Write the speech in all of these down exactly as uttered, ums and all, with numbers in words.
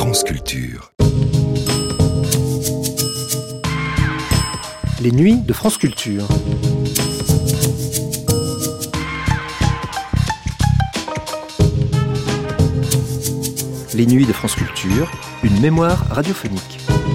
France Culture. Les nuits de France Culture. Les nuits de France Culture, une mémoire radiophonique.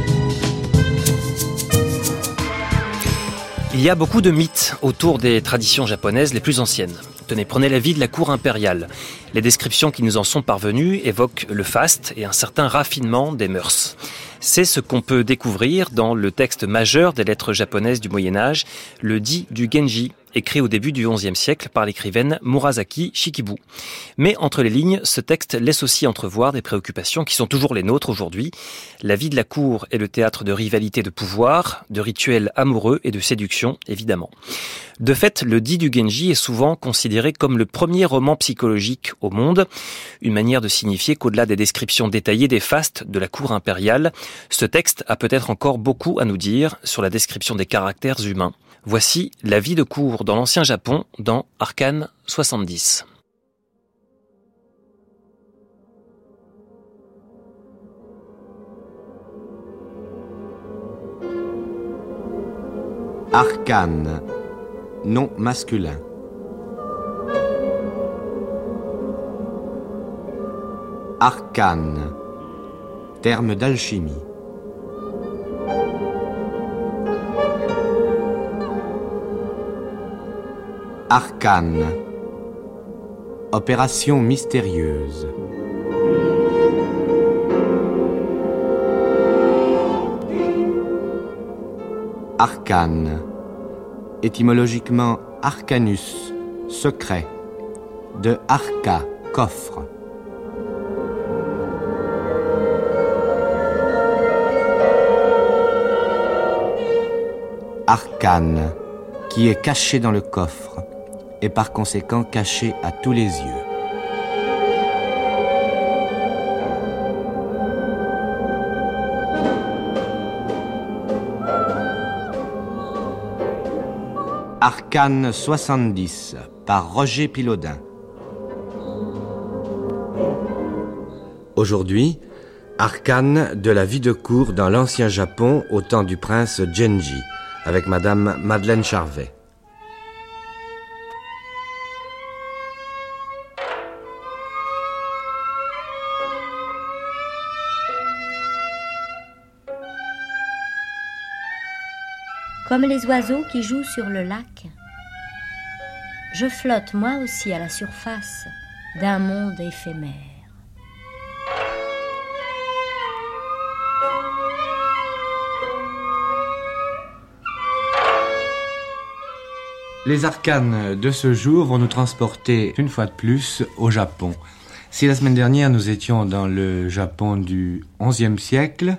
Il y a beaucoup de mythes autour des traditions japonaises les plus anciennes. Tenez, prenez la vie de la cour impériale. Les descriptions qui nous en sont parvenues évoquent le faste et un certain raffinement des mœurs. C'est ce qu'on peut découvrir dans le texte majeur des lettres japonaises du Moyen-Âge, le Di du Genji, écrit au début du onzième siècle par l'écrivaine Murasaki Shikibu. Mais entre les lignes, ce texte laisse aussi entrevoir des préoccupations qui sont toujours les nôtres aujourd'hui. La vie de la cour est le théâtre de rivalité de pouvoir, de rituels amoureux et de séduction, évidemment. De fait, le Di du Genji est souvent considéré comme le premier roman psychologique au monde, une manière de signifier qu'au-delà des descriptions détaillées des fastes de la cour impériale, ce texte a peut-être encore beaucoup à nous dire sur la description des caractères humains. Voici la vie de cour dans l'ancien Japon dans Arcane soixante-dix. Arcane, nom masculin. Arcane, terme d'alchimie. Arcane, opération mystérieuse. Arcane, étymologiquement arcanus, secret, de arca, coffre. Arcane, qui est caché dans le coffre, et par conséquent caché à tous les yeux. Arcane soixante-dix, par Roger Pilaudin. Aujourd'hui, arcane de la vie de cour dans l'ancien Japon au temps du prince Genji, avec Madame Madeleine Charvet. Comme les oiseaux qui jouent sur le lac, je flotte moi aussi à la surface d'un monde éphémère. Les arcanes de ce jour vont nous transporter une fois de plus au Japon. Si la semaine dernière nous étions dans le Japon du onzième siècle,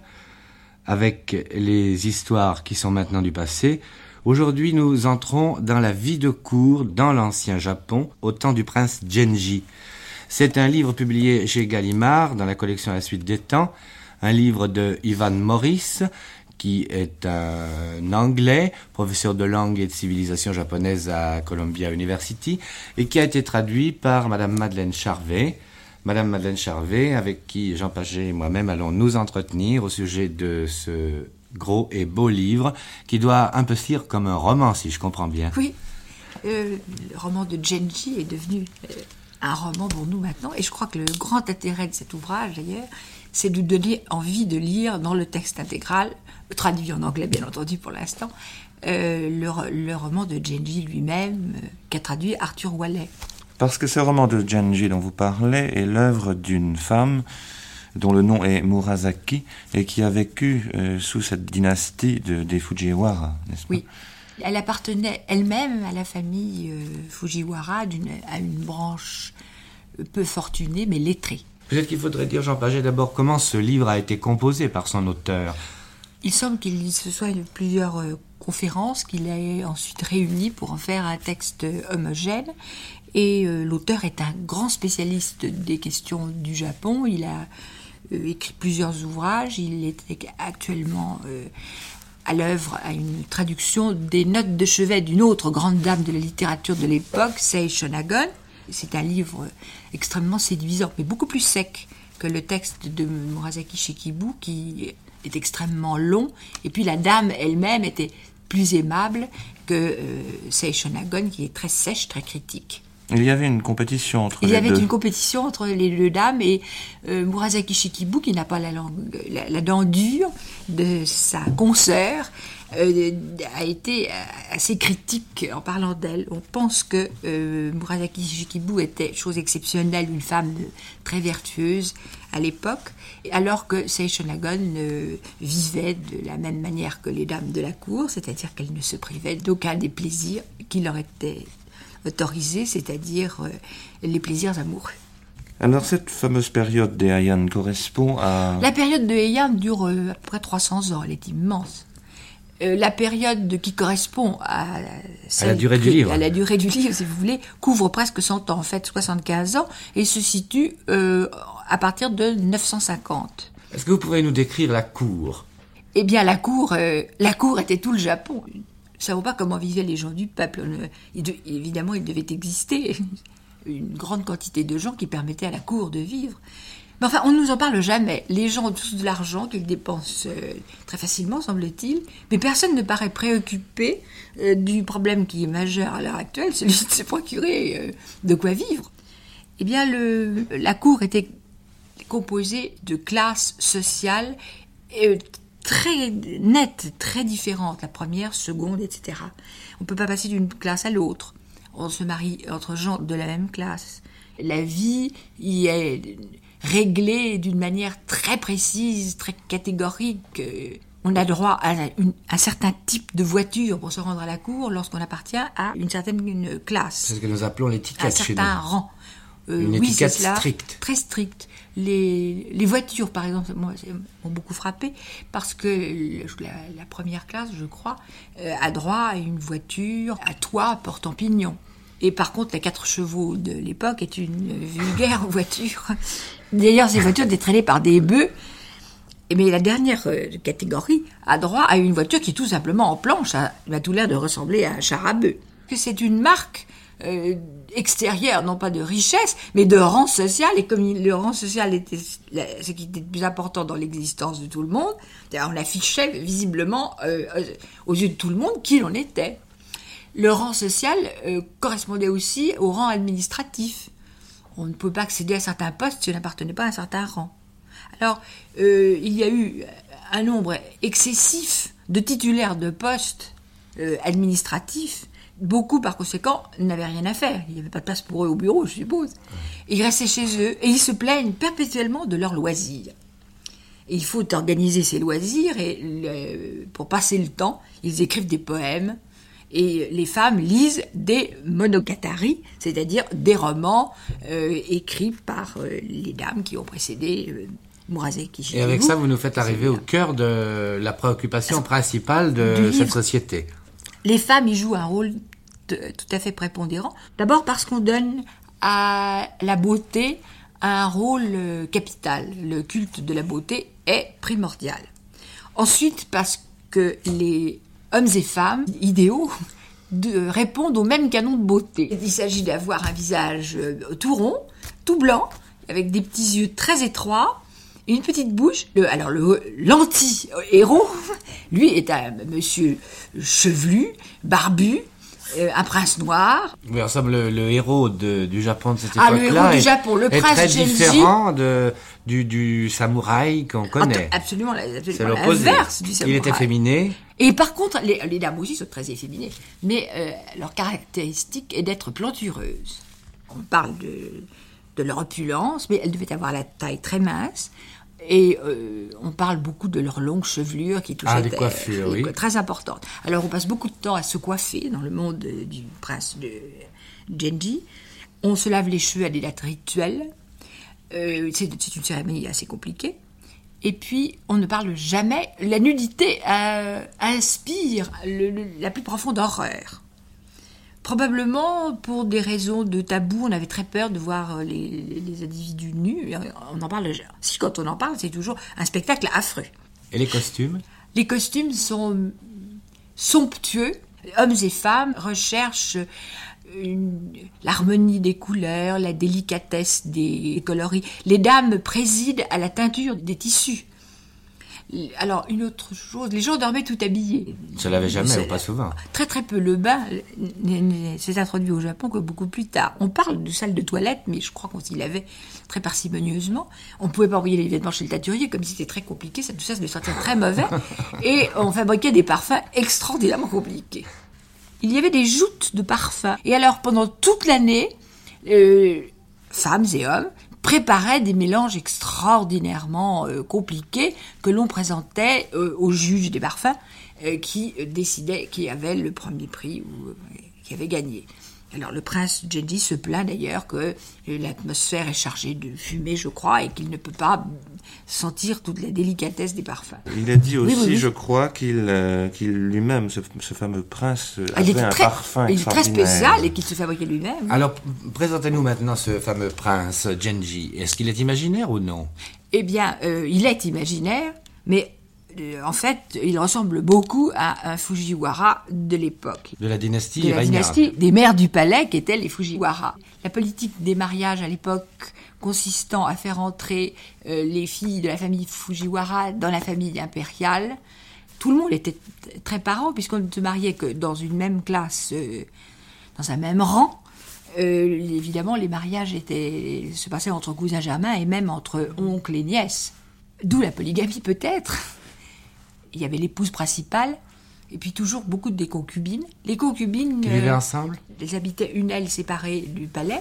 avec les histoires qui sont maintenant du passé, aujourd'hui nous entrons dans la vie de cour dans l'ancien Japon au temps du prince Genji. C'est un livre publié chez Gallimard dans la collection La Suite des Temps, un livre de Ivan Morris, qui est un Anglais, professeur de langue et de civilisation japonaise à Columbia University, et qui a été traduit par Madame Madeleine Charvet. Madame Madeleine Charvet, avec qui Jean Paget et moi-même allons nous entretenir au sujet de ce gros et beau livre, qui doit un peu se lire comme un roman, si je comprends bien. Oui, euh, le roman de Genji est devenu euh, un roman pour nous maintenant, et je crois que le grand intérêt de cet ouvrage, d'ailleurs, c'est de nous donner envie de lire dans le texte intégral, traduit en anglais bien entendu pour l'instant, euh, le, le roman de Genji lui-même, euh, qu'a traduit Arthur Wallet. Parce que ce roman de Genji dont vous parlez est l'œuvre d'une femme dont le nom est Murasaki et qui a vécu euh, sous cette dynastie de, des Fujiwara, n'est-ce pas ? Oui, elle appartenait elle-même à la famille euh, Fujiwara, d'une, à une branche peu fortunée mais lettrée. Peut-être qu'il faudrait dire, Jean Paget, d'abord comment ce livre a été composé par son auteur. Il semble qu'il se soit eu plusieurs euh, conférences qu'il a ensuite réunies pour en faire un texte homogène. Et euh, l'auteur est un grand spécialiste des questions du Japon. Il a euh, écrit plusieurs ouvrages. Il est actuellement euh, à l'œuvre à une traduction des notes de chevet d'une autre grande dame de la littérature de l'époque, Sei Shonagon. C'est un livre extrêmement séduisant, mais beaucoup plus sec que le texte de Murasaki Shikibu, qui est extrêmement long, et puis la dame elle-même était plus aimable que euh, Sei Shonagon, qui est très sèche, très critique. Il y avait une compétition entre Il les y avait deux. une compétition entre les deux dames, et euh, Murasaki Shikibu, qui n'a pas la, langue, la, la dent dure de sa consoeur, euh, a été assez critique en parlant d'elle. On pense que euh, Murasaki Shikibu était, chose exceptionnelle, une femme très vertueuse à l'époque, alors que Sei Shonagon euh, vivait de la même manière que les dames de la cour, c'est-à-dire qu'elle ne se privait d'aucun des plaisirs qui leur étaient autorisés, c'est-à-dire euh, les plaisirs amoureux. Alors cette fameuse période des Heian correspond à... La période de Heian dure euh, à peu près trois cents ans, elle est immense. Euh, la période de, qui correspond à, à la durée du livre, à la durée du livre, si vous voulez, couvre presque cent ans, en fait soixante-quinze ans, et se situe euh, à partir de neuf cent cinquante. Est-ce que vous pourriez nous décrire la cour ? Eh bien, la cour, euh, la cour était tout le Japon. Nous ne savons pas comment vivaient les gens du peuple. Il de, évidemment, il devait exister une grande quantité de gens qui permettaient à la cour de vivre. Mais enfin, on ne nous en parle jamais. Les gens ont tous de l'argent qu'ils dépensent euh, très facilement, semble-t-il, mais personne ne paraît préoccupé euh, du problème qui est majeur à l'heure actuelle, celui de se procurer euh, de quoi vivre. Eh bien, le, la cour était composée de classes sociales euh, très nettes, très différentes, la première, seconde, et cetera. On ne peut pas passer d'une classe à l'autre. On se marie entre gens de la même classe. La vie y est réglée d'une manière très précise, très catégorique. On a droit à une, un certain type de voiture pour se rendre à la cour lorsqu'on appartient à une certaine une classe. C'est ce que nous appelons l'étiquette chez nous. Un certain rang. Euh, une oui, étiquette c'est cela, stricte. Très stricte. Les, les voitures, par exemple, moi, m'ont beaucoup frappé parce que la, la première classe, je crois, euh, a droit à une voiture à toit portant pignon. Et par contre, la quatre chevaux de l'époque est une vulgaire voiture. D'ailleurs, ces voitures étaient traînées par des bœufs. Mais la dernière euh, catégorie a droit à une voiture qui est tout simplement en planche. Ça a tout l'air de ressembler à un char à bœufs. C'est une marque euh, extérieure, non pas de richesse, mais de rang social. Et comme il, le rang social était ce qui était le plus important dans l'existence de tout le monde, on affichait visiblement euh, aux yeux de tout le monde qui l'on était. Le rang social euh, correspondait aussi au rang administratif. On ne pouvait pas accéder à certains postes si on n'appartenait pas à un certain rang. Alors, euh, il y a eu un nombre excessif de titulaires de postes euh, administratifs. Beaucoup, par conséquent, n'avaient rien à faire. Il n'y avait pas de place pour eux au bureau, je suppose. Ils restaient chez eux et ils se plaignent perpétuellement de leurs loisirs. Et il faut organiser ces loisirs et le, pour passer le temps, ils écrivent des poèmes. Et les femmes lisent des monogatari, c'est-à-dire des romans euh, écrits par euh, les dames qui ont précédé euh, Murasaki Shikibu. Et avec ça, vous nous faites arriver au cœur de la préoccupation principale de cette société. Les femmes y jouent un rôle de, tout à fait prépondérant. D'abord parce qu'on donne à la beauté un rôle euh, capital. Le culte de la beauté est primordial. Ensuite, parce que les hommes et femmes idéaux de, répondent au même canon de beauté. Il s'agit d'avoir un visage tout rond, tout blanc, avec des petits yeux très étroits, une petite bouche. Le, alors le l'anti-héros, lui, est un monsieur chevelu, barbu, euh, un prince noir. Oui, alors ça, le, le héros de, du Japon de cette ah, époque-là le héros est, du Japon, le est prince très Genji, différent de, du, du samouraï qu'on connaît. Absolument, absolument c'est l'opposé. L'inverse du samouraï. Il est efféminé. Et par contre, les, les dames aussi sont très efféminées, mais euh, leur caractéristique est d'être plantureuses. On parle de, de leur opulence, mais elles devaient avoir la taille très mince, et euh, on parle beaucoup de leur longue chevelure qui touche ah, à les coiffures, oui. Très importante. Alors on passe beaucoup de temps à se coiffer dans le monde du prince de Genji. On se lave les cheveux à des dates rituelles. Euh, c'est, c'est une cérémonie assez compliquée. Et puis, on ne parle jamais. La nudité euh, inspire le, le, la plus profonde horreur. Probablement, pour des raisons de tabou, on avait très peur de voir les, les, les individus nus. On en parle. Si, quand on en parle, c'est toujours un spectacle affreux. Et les costumes ? Les costumes sont somptueux. Hommes et femmes recherchent une, l'harmonie des couleurs, la délicatesse des coloris. Les dames président à la teinture des tissus. Alors, une autre chose, les gens dormaient tout habillés. On ne se lavait jamais, ou pas souvent. Très très peu. Le bain s'est introduit au Japon que beaucoup plus tard. On parle de salle de toilette, mais je crois qu'on s'y lavait très parcimonieusement. On ne pouvait pas envoyer les vêtements chez le teinturier, comme si c'était très compliqué, ça, tout ça, ça devait sentir très mauvais. Et on fabriquait des parfums extraordinairement compliqués. Il y avait des joutes de parfums. Et alors, pendant toute l'année, euh, femmes et hommes préparaient des mélanges extraordinairement euh, compliqués que l'on présentait euh, aux juges des parfums euh, qui euh, décidaient qui avait le premier prix ou euh, qui avait gagné. Alors le prince Genji se plaint d'ailleurs que euh, l'atmosphère est chargée de fumée, je crois, et qu'il ne peut pas sentir toute la délicatesse des parfums. Il a dit aussi, oui, oui, oui. je crois, qu'il, euh, qu'il lui-même, ce, ce fameux prince, Ah, il avait était un très, parfum il est très extraordinaire. spécial et qu'il se fabriquait lui-même. Alors, p- présentez-nous maintenant ce fameux prince Genji. Est-ce qu'il est imaginaire ou non? Eh bien, euh, il est imaginaire, mais euh, en fait, il ressemble beaucoup à un Fujiwara de l'époque. De la dynastie De la régnante. dynastie des mères du palais qui étaient les Fujiwara. La politique des mariages à l'époque consistant à faire entrer euh, les filles de la famille Fujiwara dans la famille impériale, tout le monde était t- très parent puisqu'on ne se mariait que dans une même classe, euh, dans un même rang. Euh, évidemment, les mariages étaient, se passaient entre cousins germains et même entre oncles et nièces. D'où la polygamie peut-être. Il y avait l'épouse principale et puis toujours beaucoup de concubines. Les concubines... Qui vivaient euh, ensemble? Elles habitaient une aile séparée du palais.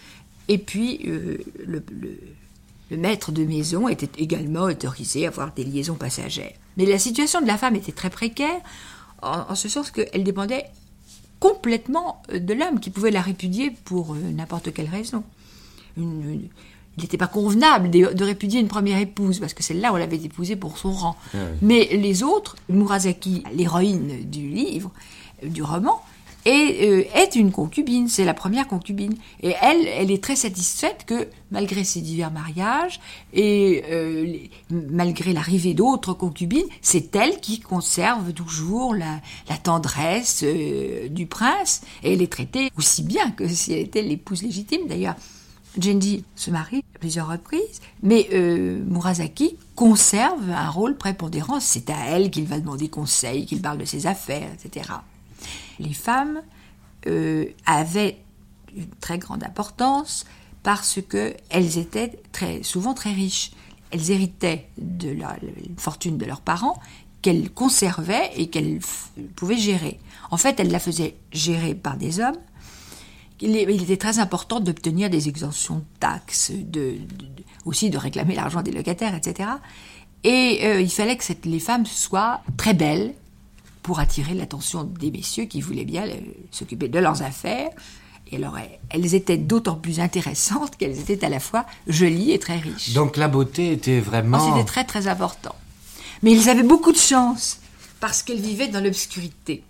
Et puis, euh, le, le, le maître de maison était également autorisé à avoir des liaisons passagères. Mais la situation de la femme était très précaire, en, en ce sens qu'elle dépendait complètement de l'homme, qui pouvait la répudier pour euh, n'importe quelle raison. Une, une, il n'était pas convenable de, de répudier une première épouse, parce que celle-là, on l'avait épousée pour son rang. Ah oui. Mais les autres, Murasaki, l'héroïne du livre, euh, du roman, Et, euh, est une concubine, c'est la première concubine. Et elle, elle est très satisfaite que, malgré ses divers mariages, et euh, les, malgré l'arrivée d'autres concubines, c'est elle qui conserve toujours la, la tendresse euh, du prince. Et elle est traitée aussi bien que si elle était l'épouse légitime. D'ailleurs, Genji se marie à plusieurs reprises, mais euh, Murasaki conserve un rôle prépondérant. C'est à elle qu'il va demander conseil, qu'il parle de ses affaires, et cetera. Les femmes euh, avaient une très grande importance parce qu'elles étaient très, souvent très riches. Elles héritaient de la, la fortune de leurs parents qu'elles conservaient et qu'elles f- pouvaient gérer. En fait, elles la faisaient gérer par des hommes. Il, est, il était très important d'obtenir des exemptions de taxes, de, de, de, aussi de réclamer l'argent des locataires, et cetera. Et euh, il fallait que cette, les femmes soient très belles, pour attirer l'attention des messieurs qui voulaient bien euh, s'occuper de leurs affaires. Et alors, elles étaient d'autant plus intéressantes qu'elles étaient à la fois jolies et très riches. Donc la beauté était vraiment... Oh, c'était très très important. Mais ils avaient beaucoup de chance, parce qu'elles vivaient dans l'obscurité.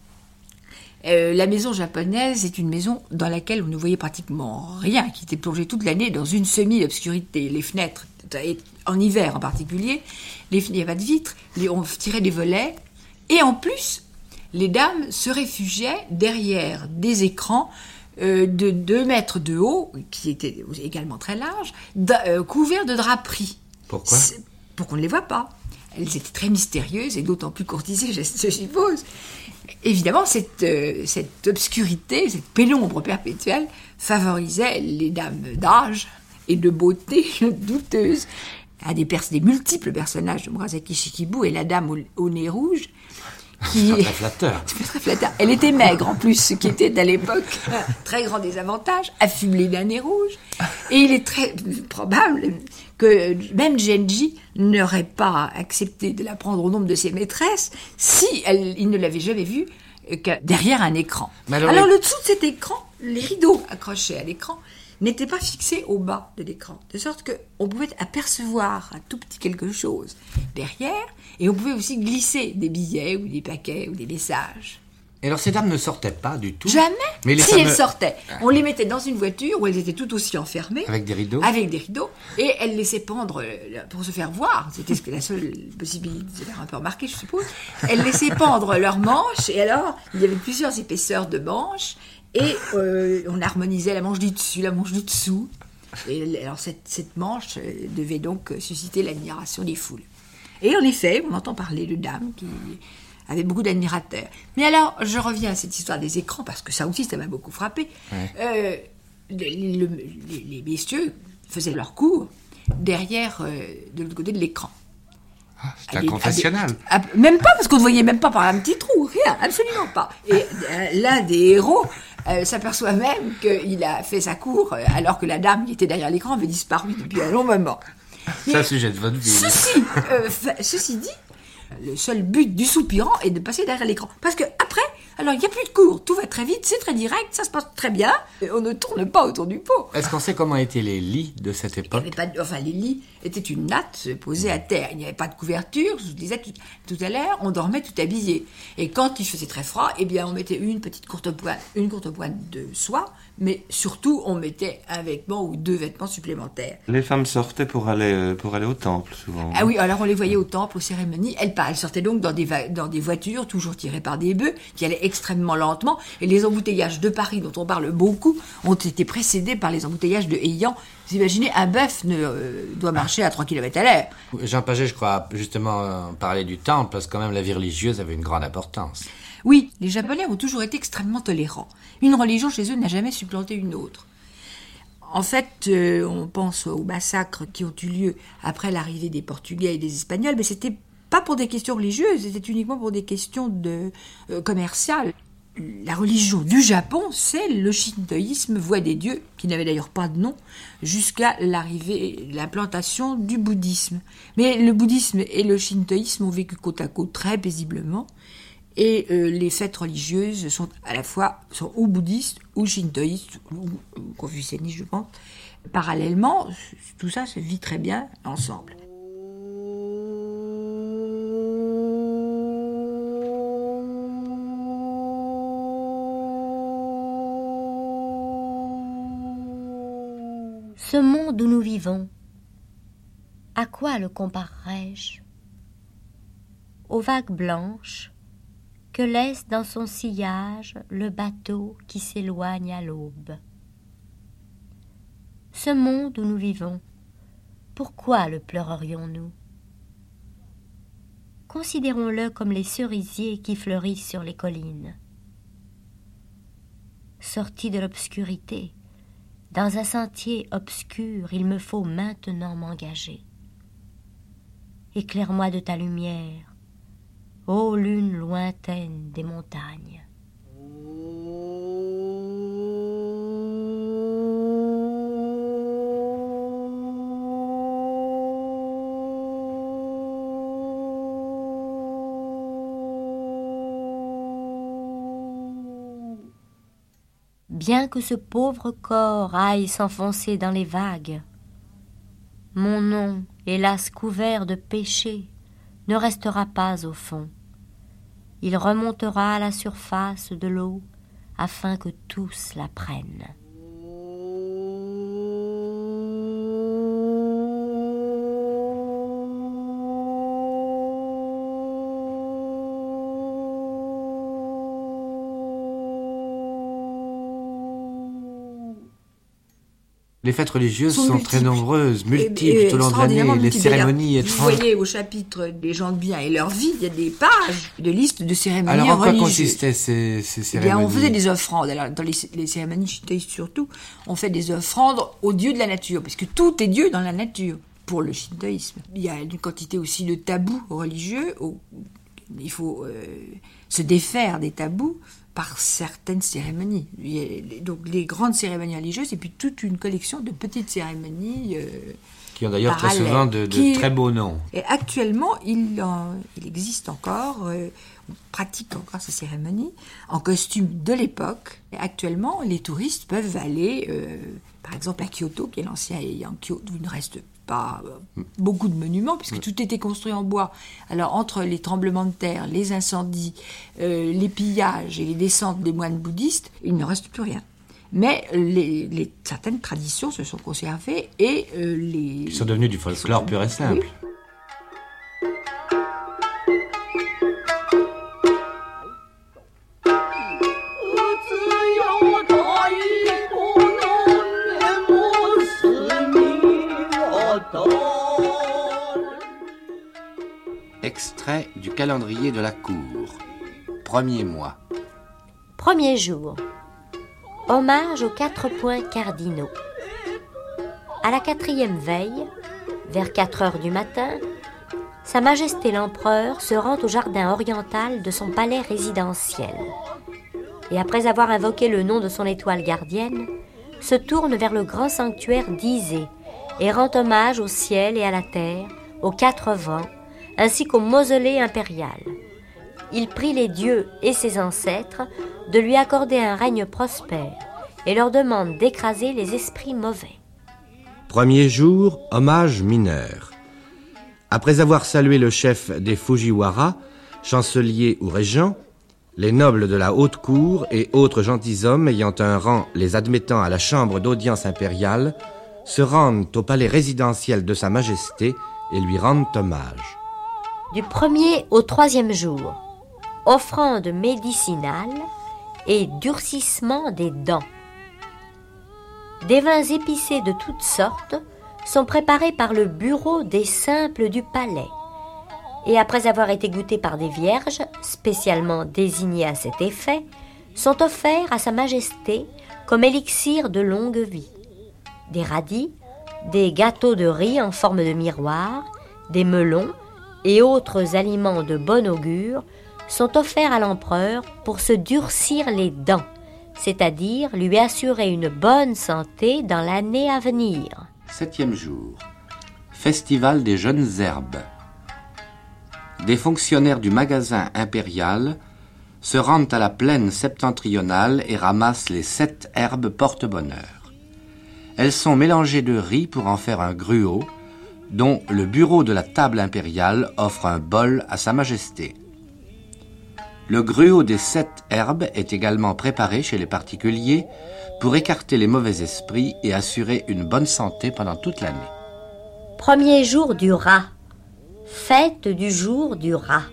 Euh, la maison japonaise est une maison dans laquelle on ne voyait pratiquement rien, qui était plongée toute l'année dans une semi-obscurité. Les fenêtres, en hiver en particulier, les, il n'y avait pas de vitres, les, on tirait des volets. Et en plus, les dames se réfugiaient derrière des écrans euh, de deux mètres de haut, qui étaient également très larges, euh, couverts de draperies. Pourquoi ? C'est, pour qu'on ne les voit pas. Elles étaient très mystérieuses et d'autant plus courtisées, je, je suppose. Évidemment, cette, euh, cette obscurité, cette pénombre perpétuelle favorisait les dames d'âge et de beauté douteuses. Un des, pers- des multiples personnages de Murasaki Shikibu est la dame au, au nez rouge. Qui... C'est très flatteur. C'est très flatteur. Elle était maigre en plus, ce qui était à l'époque un très grand désavantage, affublée d'un nez rouge. Et il est très probable que même Genji n'aurait pas accepté de la prendre au nombre de ses maîtresses si elle, il ne l'avait jamais vue que derrière un écran. Mais alors, alors les... le dessous de cet écran, les rideaux accrochés à l'écran, n'étaient pas fixés au bas de l'écran, de sorte qu'on pouvait apercevoir un tout petit quelque chose derrière, et on pouvait aussi glisser des billets ou des paquets ou des messages. Et alors ces dames ne sortaient pas du tout? Jamais. Mais les si fameux... elles sortaient, on les mettait dans une voiture où elles étaient tout aussi enfermées. Avec des rideaux. Avec des rideaux. Et elles laissaient pendre pour se faire voir. C'était la seule possibilité de se faire un peu remarquer, je suppose. Elles laissaient pendre leurs manches. Et alors, il y avait plusieurs épaisseurs de manches. Et euh, on harmonisait la manche du dessus, la manche du dessous. Et alors cette, cette manche devait donc susciter l'admiration des foules. Et en effet, on entend parler de dames qui avaient beaucoup d'admirateurs. Mais alors, je reviens à cette histoire des écrans, parce que ça aussi, ça m'a beaucoup frappé. Ouais. Euh, les, les, les, les messieurs faisaient leur cours derrière, euh, de l'autre côté de l'écran. Ah, c'était un confessionnal. À des, à, même pas, parce qu'on ne voyait même pas par un petit trou, rien, absolument pas. Et euh, l'un des héros euh, s'aperçoit même qu'il a fait sa cour, euh, alors que la dame qui était derrière l'écran avait disparu depuis un long moment. C'est un sujet de votre vie. Ceci, euh, ceci dit, le seul but du soupirant est de passer derrière l'écran. Parce que après, alors il n'y a plus de cours, tout va très vite, c'est très direct, ça se passe très bien, et on ne tourne pas autour du pot. Est-ce qu'on sait comment étaient les lits de cette époque ? Il y avait pas de, enfin, les lits étaient une natte posée à terre, il n'y avait pas de couverture, je vous disais tout, tout à l'heure, on dormait tout habillé. Et quand il faisait très froid, eh bien on mettait une petite courte pointe, une courte pointe de soie, mais surtout on mettait un vêtement ou deux vêtements supplémentaires. Les femmes sortaient pour aller, pour aller au temple souvent. Ah oui, alors on les voyait au temple, aux cérémonies, elles, elles sortaient donc dans des, va- dans des voitures, toujours tirées par des bœufs, qui allaient extrêmement lentement, et les embouteillages de Paris, dont on parle beaucoup, ont été précédés par les embouteillages de Eyant. Vous imaginez, un bœuf ne, euh, doit marcher à trois kilomètres à l'heure. Jean Paget, je crois, justement, euh, parlait du temple, parce que quand même la vie religieuse avait une grande importance. Oui, les Japonais ont toujours été extrêmement tolérants. Une religion chez eux n'a jamais supplanté une autre. En fait, euh, on pense aux massacres qui ont eu lieu après l'arrivée des Portugais et des Espagnols, mais c'était pas pour des questions religieuses, c'était uniquement pour des questions de, euh, commerciales. La religion du Japon, c'est le shintoïsme, voie des dieux, qui n'avait d'ailleurs pas de nom, jusqu'à l'arrivée, l'implantation du bouddhisme. Mais le bouddhisme et le shintoïsme ont vécu côte à côte très paisiblement, et euh, les fêtes religieuses sont à la fois sont ou bouddhistes, ou shintoïstes, ou, ou confucianistes, je pense. Parallèlement, tout ça se vit très bien ensemble. Ce monde où nous vivons, à quoi le comparerais-je ? Aux vagues blanches que laisse dans son sillage le bateau qui s'éloigne à l'aube. Ce monde où nous vivons, pourquoi le pleurerions-nous ? Considérons-le comme les cerisiers qui fleurissent sur les collines. Sortis de l'obscurité, dans un sentier obscur, il me faut maintenant m'engager. Éclaire-moi de ta lumière, ô lune lointaine des montagnes. Bien que ce pauvre corps aille s'enfoncer dans les vagues, mon nom, hélas couvert de péché, ne restera pas au fond. Il remontera à la surface de l'eau afin que tous la prennent. Les fêtes religieuses sont, sont très nombreuses, multiples et, et tout au long de l'année, les cérémonies étranges. Vous voyez au chapitre des gens de bien et leur vie, il y a des pages de listes de cérémonies religieuses. Alors en quoi consistaient ces, ces cérémonies ? Eh bien, on faisait des offrandes. Alors, dans les, les cérémonies shintoïstes surtout, on fait des offrandes aux dieux de la nature, parce que tout est dieu dans la nature, pour le shintoïsme. Il y a une quantité aussi de tabous religieux, où il faut euh, se défaire des tabous par certaines cérémonies. Donc les grandes cérémonies religieuses et puis toute une collection de petites cérémonies euh, qui ont d'ailleurs très souvent de, de qui, très beaux noms. Et actuellement, il, en, il existe encore, euh, on pratique encore ces cérémonies en costume de l'époque. Et actuellement, les touristes peuvent aller, euh, par exemple à Kyoto, qui est l'ancien Heian-kyo, d'où il ne reste pas euh, beaucoup de monuments, puisque mmh. tout était construit en bois. Alors, entre les tremblements de terre, les incendies, euh, les pillages et les descentes des moines bouddhistes, il ne reste plus rien. Mais les, les, certaines traditions se sont conservées et euh, les... Ils sont devenus du folklore pur et simple. Oui. Oh, Extrait du calendrier de la cour. Premier mois. Premier jour. Hommage aux quatre points cardinaux. À la quatrième veille, vers quatre heures du matin, Sa Majesté l'Empereur se rend au jardin oriental de son palais résidentiel. Et après avoir invoqué le nom de son étoile gardienne, se tourne vers le grand sanctuaire d'Isée et rend hommage au ciel et à la terre, aux quatre vents, ainsi qu'au mausolée impérial. Il prie les dieux et ses ancêtres de lui accorder un règne prospère et leur demande d'écraser les esprits mauvais. Premier jour, hommage mineur. Après avoir salué le chef des Fujiwara, chancelier ou régent, les nobles de la haute cour et autres gentilshommes ayant un rang les admettant à la chambre d'audience impériale se rendent au palais résidentiel de Sa Majesté et lui rendent hommage. Du premier au troisième jour, offrande médicinale et durcissement des dents. Des vins épicés de toutes sortes sont préparés par le bureau des simples du palais et après avoir été goûtés par des vierges spécialement désignées à cet effet, sont offerts à Sa Majesté comme élixir de longue vie. Des radis, des gâteaux de riz en forme de miroir, des melons et autres aliments de bon augure sont offerts à l'empereur pour se durcir les dents, c'est-à-dire lui assurer une bonne santé dans l'année à venir. Septième jour. Festival des jeunes herbes. Des fonctionnaires du magasin impérial se rendent à la plaine septentrionale et ramassent les sept herbes porte-bonheur. Elles sont mélangées de riz pour en faire un gruau, dont le bureau de la table impériale offre un bol à Sa Majesté. Le gruau des sept herbes est également préparé chez les particuliers pour écarter les mauvais esprits et assurer une bonne santé pendant toute l'année. Premier jour du rat. Fête du jour du rat.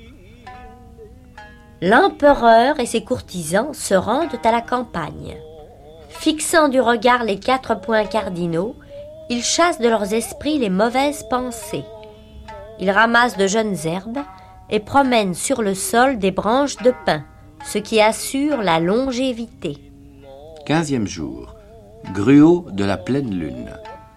L'empereur et ses courtisans se rendent à la campagne. Fixant du regard les quatre points cardinaux, ils chassent de leurs esprits les mauvaises pensées. Ils ramassent de jeunes herbes et promènent sur le sol des branches de pin, ce qui assure la longévité. Quinzième jour. Gruau de la pleine lune.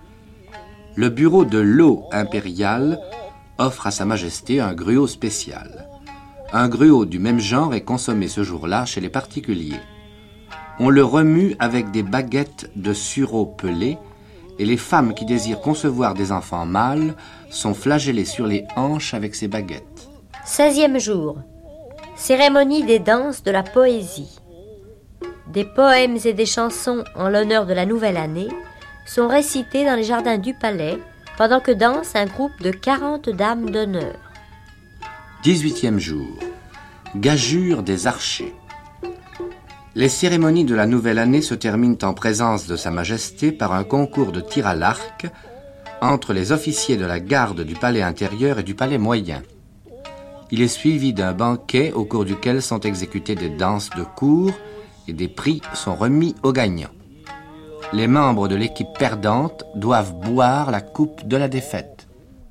Le bureau de l'eau impériale offre à Sa Majesté un gruau spécial. Un gruau du même genre est consommé ce jour-là chez les particuliers. On le remue avec des baguettes de sureau pelé et les femmes qui désirent concevoir des enfants mâles sont flagellées sur les hanches avec ces baguettes. Seizième jour. Cérémonie des danses de la poésie. Des poèmes et des chansons en l'honneur de la nouvelle année sont récités dans les jardins du palais pendant que danse un groupe de quarante dames d'honneur. Dix-huitième jour. Gageure des archers. Les cérémonies de la nouvelle année se terminent en présence de Sa Majesté par un concours de tir à l'arc entre les officiers de la garde du palais intérieur et du palais moyen. Il est suivi d'un banquet au cours duquel sont exécutées des danses de cour et des prix sont remis aux gagnants. Les membres de l'équipe perdante doivent boire la coupe de la défaite.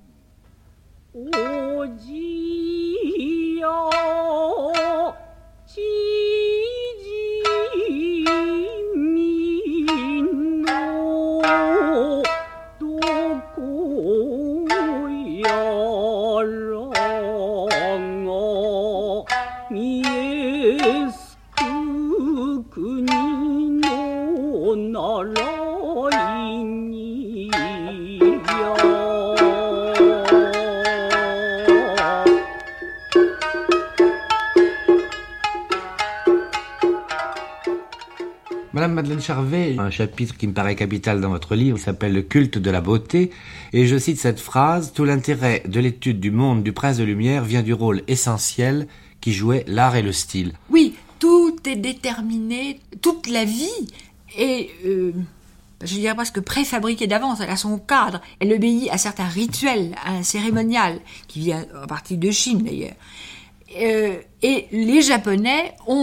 Madame Madeleine Charvet, un chapitre qui me paraît capital dans votre livre s'appelle « Le culte de la beauté » et je cite cette phrase « Tout l'intérêt de l'étude du monde du prince de lumière vient du rôle essentiel qui jouait l'art et le style. » Oui, tout est déterminé, toute la vie est, euh, je dirais presque préfabriquée d'avance, elle a son cadre, elle obéit à certains rituels, à un cérémonial qui vient en partie de Chine d'ailleurs. Euh, et les Japonais ont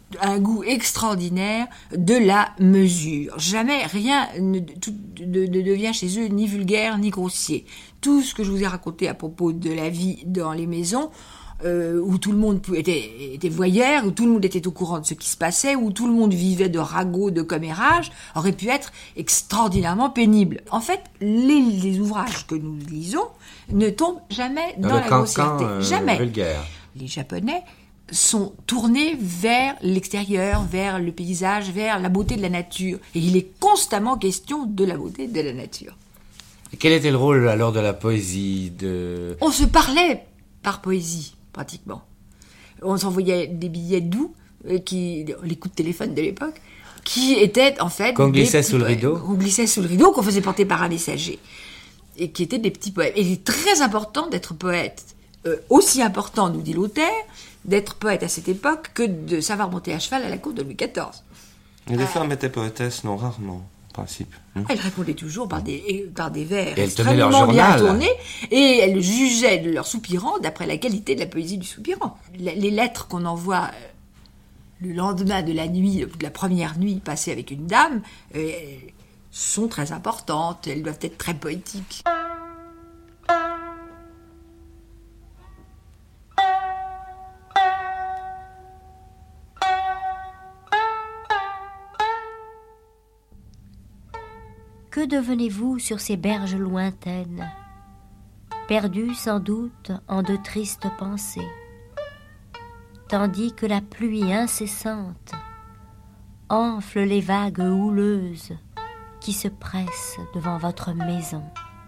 un goût extraordinaire de la mesure. Jamais rien ne, tout, ne, ne devient chez eux ni vulgaire ni grossier. Tout ce que je vous ai raconté à propos de la vie dans les maisons, euh, où tout le monde était, était voyeur, où tout le monde était au courant de ce qui se passait, où tout le monde vivait de ragots, de commérages, aurait pu être extraordinairement pénible. En fait, les, les ouvrages que nous lisons ne tombent jamais dans, dans la grossièreté. Euh, jamais. Vulgaire. Les Japonais sont tournés vers l'extérieur, vers le paysage, vers la beauté de la nature. Et il est constamment question de la beauté de la nature. Et quel était le rôle alors de la poésie de... On se parlait par poésie, pratiquement. On s'envoyait des billets doux, euh, qui, les coups de téléphone de l'époque, qui étaient en fait... Qu'on glissait sous le rideau. Qu'on glissait sous le rideau, qu'on faisait porter par un messager. Et qui étaient des petits poèmes. Et il est très important d'être poète. Euh, aussi important, nous dit l'auteur, d'être poète à cette époque que de savoir monter à cheval à la cour de Louis quatorze. Et les euh, femmes étaient poétesses, non, rarement, en principe. Hein. Elles répondaient toujours par des, par des vers et extrêmement leur bien tournés, et elles jugeaient de leur soupirant d'après la qualité de la poésie du soupirant. Les lettres qu'on envoie le lendemain de la nuit, de la première nuit passée avec une dame, euh, sont très importantes, elles doivent être très poétiques. Que devenez-vous sur ces berges lointaines, perdus sans doute en de tristes pensées, tandis que la pluie incessante enfle les vagues houleuses qui se pressent devant votre maison.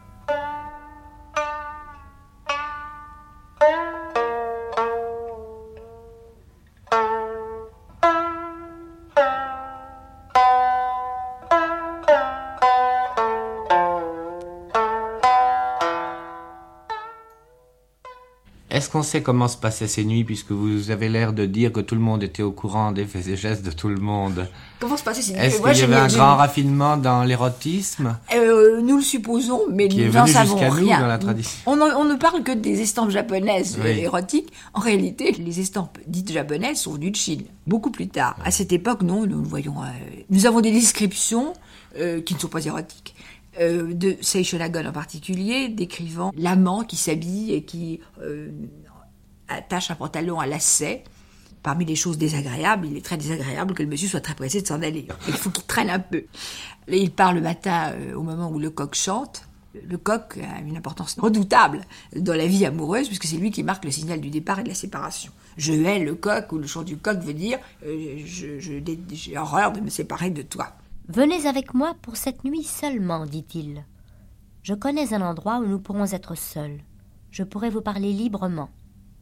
Est-ce qu'on sait comment se passaient ces nuits, puisque vous avez l'air de dire que tout le monde était au courant des faits et gestes de tout le monde? Comment se passaient ces nuits? Est-ce qu'il y avait un grand raffinement dans l'érotisme? euh, Nous le supposons, mais qui nous n'en savons rien. Nous, dans la tradition. On, on ne parle que des estampes japonaises oui. érotiques. En réalité, les estampes dites japonaises sont venues de Chine, beaucoup plus tard. Oui. À cette époque, non, nous voyons, euh, nous avons des descriptions euh, qui ne sont pas érotiques. Euh, de Seishonagon en particulier, décrivant l'amant qui s'habille et qui euh, attache un pantalon à lacet. Parmi les choses désagréables, il est très désagréable que le monsieur soit très pressé de s'en aller. Il faut qu'il traîne un peu. Et il part le matin euh, au moment où le coq chante. Le coq a une importance redoutable dans la vie amoureuse puisque c'est lui qui marque le signal du départ et de la séparation. Je hais le coq, ou le chant du coq veut dire euh, je, je, j'ai horreur de me séparer de toi. Venez avec moi pour cette nuit seulement, dit-il. Je connais un endroit où nous pourrons être seuls. Je pourrai vous parler librement.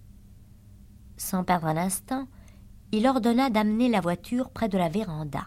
Sans perdre un instant, il ordonna d'amener la voiture près de la véranda.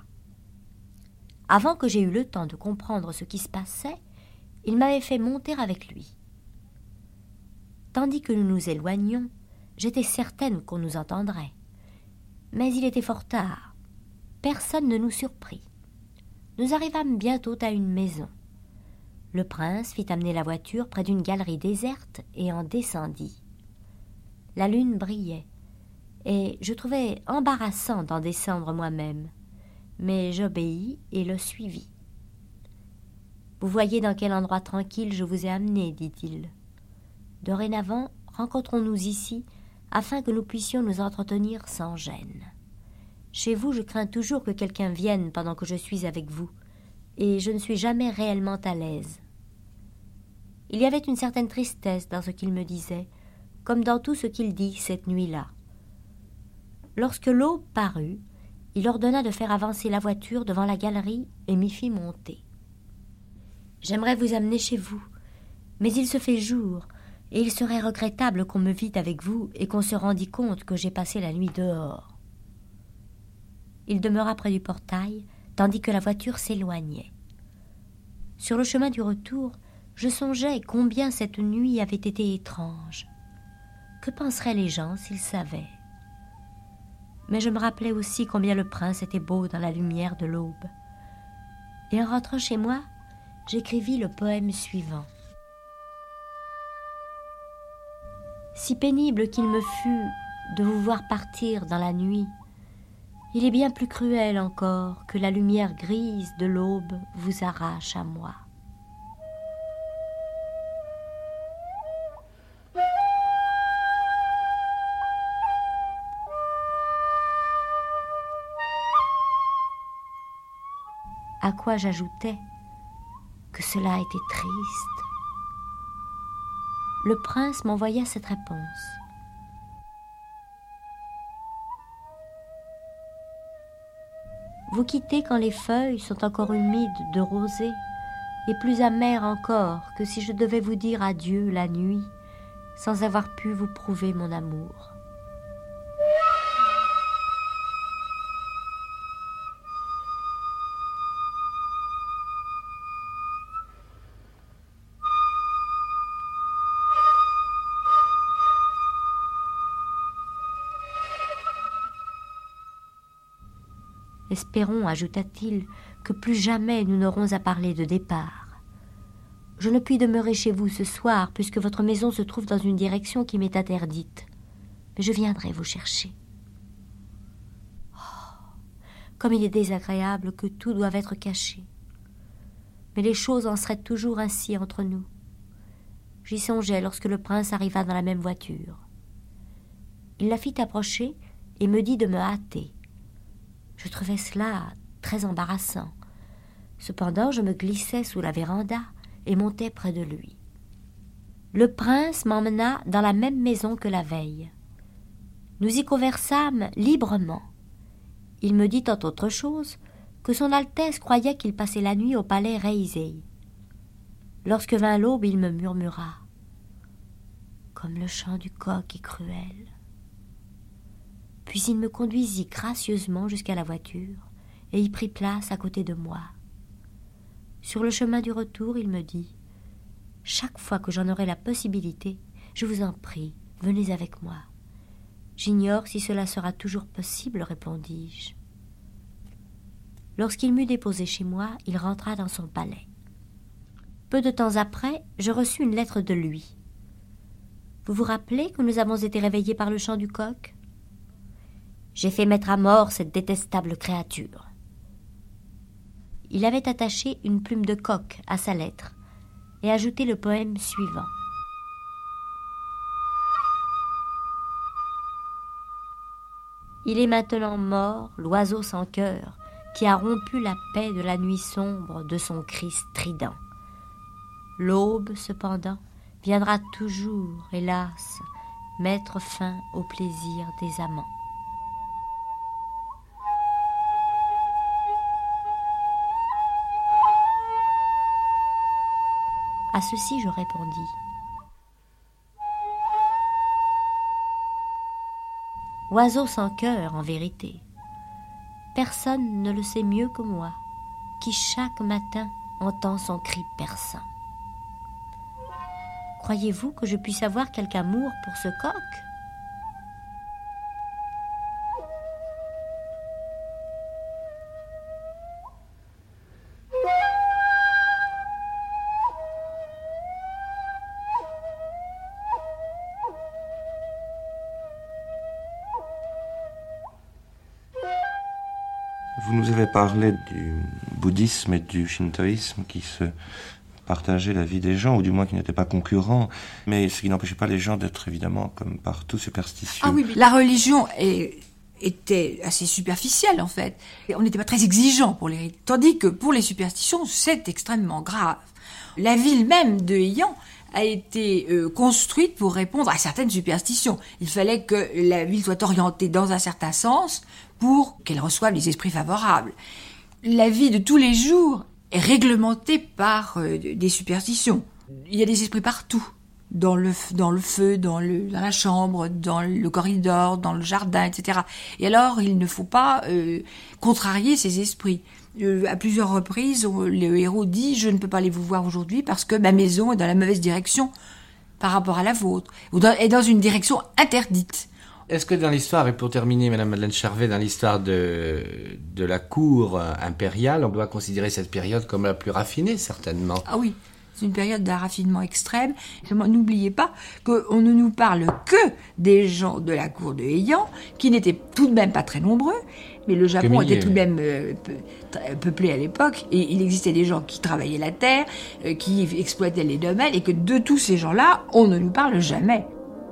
Avant que j'aie eu le temps de comprendre ce qui se passait, il m'avait fait monter avec lui. Tandis que nous nous éloignions, j'étais certaine qu'on nous entendrait. Mais il était fort tard. Personne ne nous surprit. Nous arrivâmes bientôt à une maison. Le prince fit amener la voiture près d'une galerie déserte et en descendit. La lune brillait, et je trouvais embarrassant d'en descendre moi-même, mais j'obéis et le suivis. « Vous voyez dans quel endroit tranquille je vous ai amené, dit-il. Dorénavant, rencontrons-nous ici, afin que nous puissions nous entretenir sans gêne. Chez vous, je crains toujours que quelqu'un vienne pendant que je suis avec vous, et je ne suis jamais réellement à l'aise. » Il y avait une certaine tristesse dans ce qu'il me disait, comme dans tout ce qu'il dit cette nuit-là. Lorsque l'aube parut, il ordonna de faire avancer la voiture devant la galerie et m'y fit monter. « J'aimerais vous amener chez vous, mais il se fait jour, et il serait regrettable qu'on me vît avec vous et qu'on se rendît compte que j'ai passé la nuit dehors. » Il demeura près du portail, tandis que la voiture s'éloignait. Sur le chemin du retour, je songeais combien cette nuit avait été étrange. Que penseraient les gens s'ils savaient? Mais je me rappelais aussi combien le prince était beau dans la lumière de l'aube. Et en rentrant chez moi, j'écrivis le poème suivant. Si pénible qu'il me fût de vous voir partir dans la nuit, Il est bien plus cruel encore que la lumière grise de l'aube vous arrache à moi. À quoi j'ajoutais que cela était triste. Le prince m'envoya cette réponse. Vous quittez quand les feuilles sont encore humides de rosée, et plus amères encore que si je devais vous dire adieu la nuit, sans avoir pu vous prouver mon amour. Espérons, ajouta-t-il, que plus jamais nous n'aurons à parler de départ. Je ne puis demeurer chez vous ce soir, puisque votre maison se trouve dans une direction qui m'est interdite. Mais je viendrai vous chercher. Oh, comme il est désagréable que tout doive être caché. Mais les choses en seraient toujours ainsi entre nous. J'y songeais lorsque le prince arriva dans la même voiture. Il la fit approcher et me dit de me hâter. Je trouvais cela très embarrassant. Cependant, je me glissais sous la véranda et montais près de lui. Le prince m'emmena dans la même maison que la veille. Nous y conversâmes librement. Il me dit, entre autres choses, que son Altesse croyait qu'il passait la nuit au palais Reizei. Lorsque vint l'aube, il me murmura « Comme le chant du coq est cruel ». Puis il me conduisit gracieusement jusqu'à la voiture et y prit place à côté de moi. Sur le chemin du retour, il me dit « Chaque fois que j'en aurai la possibilité, je vous en prie, venez avec moi. »« J'ignore si cela sera toujours possible, répondis-je. » Lorsqu'il m'eut déposé chez moi, il rentra dans son palais. Peu de temps après, je reçus une lettre de lui. « Vous vous rappelez que nous avons été réveillés par le chant du coq ? J'ai fait mettre à mort cette détestable créature. » Il avait attaché une plume de coq à sa lettre et ajouté le poème suivant. Il est maintenant mort, l'oiseau sans cœur, qui a rompu la paix de la nuit sombre de son cri strident. L'aube, cependant, viendra toujours, hélas, mettre fin au plaisir des amants. À ceci, je répondis. Oiseau sans cœur, en vérité. Personne ne le sait mieux que moi, qui chaque matin entend son cri perçant. Croyez-vous que je puisse avoir quelque amour pour ce coq ? Vous nous avez parlé du bouddhisme et du shintoïsme qui se partageaient la vie des gens, ou du moins qui n'étaient pas concurrents, mais ce qui n'empêchait pas les gens d'être évidemment, comme partout, superstitieux. Ah oui, la religion est, était assez superficielle en fait. On n'était pas très exigeant pour les rites, tandis que pour les superstitions, c'est extrêmement grave. La ville même de Heian a été euh, construite pour répondre à certaines superstitions. Il fallait que la ville soit orientée dans un certain sens pour qu'elle reçoive les esprits favorables. La vie de tous les jours est réglementée par euh, des superstitions. Il y a des esprits partout, dans le, dans le feu, dans, le, dans la chambre, dans le corridor, dans le jardin, et cetera. Et alors, il ne faut pas euh, contrarier ces esprits. Euh, à plusieurs reprises, le héros dit « Je ne peux pas aller vous voir aujourd'hui parce que ma maison est dans la mauvaise direction par rapport à la vôtre, ou dans, est dans une direction interdite. » Est-ce que dans l'histoire, et pour terminer, Madame Madeleine Charvet, dans l'histoire de, de la cour impériale, on doit considérer cette période comme la plus raffinée, certainement ? Ah oui, C'est une période d'un raffinement extrême. Seulement, n'oubliez pas qu'on ne nous parle que des gens de la cour de Heian, qui n'étaient tout de même pas très nombreux, mais le Japon Milliers, était tout de oui. même euh, peu- très peuplé à l'époque, et il existait des gens qui travaillaient la terre, euh, qui exploitaient les domaines, et que de tous ces gens-là, on ne nous parle jamais.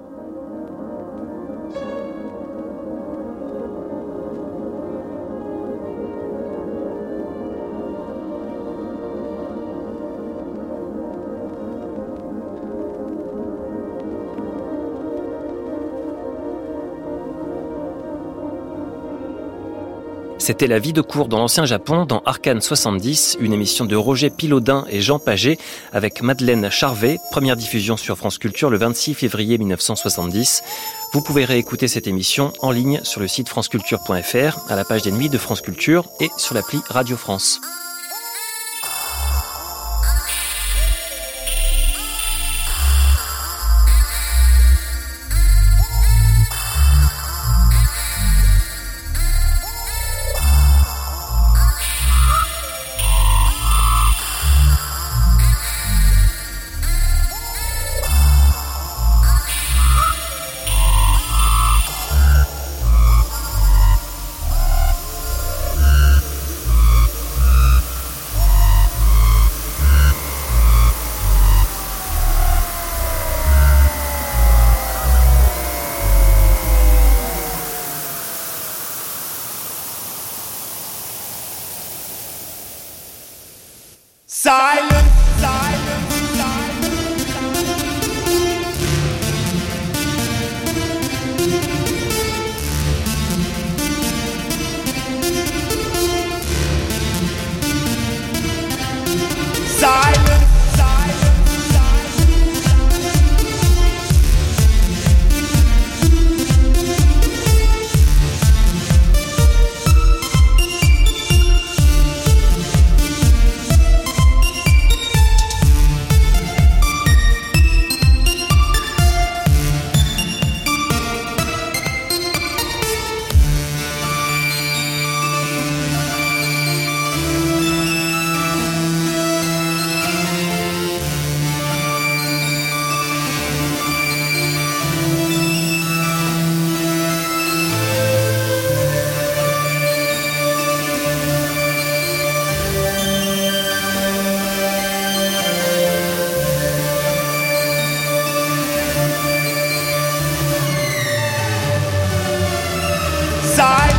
C'était La vie de cour dans l'ancien Japon dans Arcane soixante-dix, une émission de Roger Pilaudin et Jean Paget avec Madeleine Charvet, première diffusion sur France Culture le vingt-six février mille neuf cent soixante-dix. Vous pouvez réécouter cette émission en ligne sur le site franceculture point f r, à la page des Nuits de France Culture et sur l'appli Radio France. Silence, silence, silence, silence.